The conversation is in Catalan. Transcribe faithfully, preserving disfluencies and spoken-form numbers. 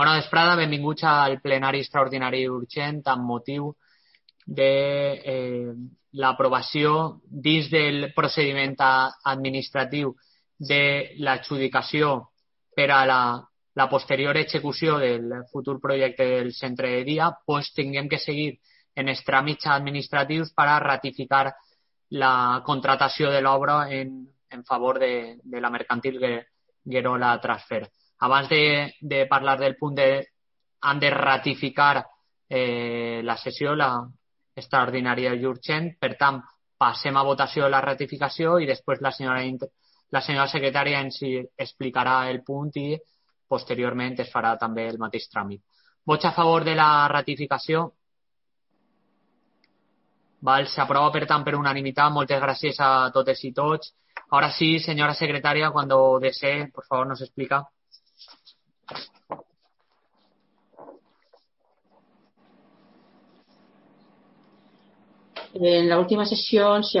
Bona vesprada, benvinguts al plenari extraordinari urgent amb motiu de eh, l'aprovació dins del procediment administratiu de l'adjudicació per a la, la posterior execució del futur projecte del centre de dia, pues tinguem que seguir en els tràmits administratius per a ratificar la contratació de l'obra en, en favor de, de la mercantil Guerola Transfer. Abans de, de parlar del punt de han de ratificar eh, la sessió, la extraordinària i urgent, per tant, passem a votació la ratificació i després la senyora, la senyora secretària ens explicarà el punt i posteriorment es farà també el mateix tràmit. Vots a favor de la ratificació? Val, s'aprova per tant per unanimitat. Moltes gràcies a totes i tots. Ahora sí, señora secretaria, cuando desee, por favor, nos explica. En la última sesión se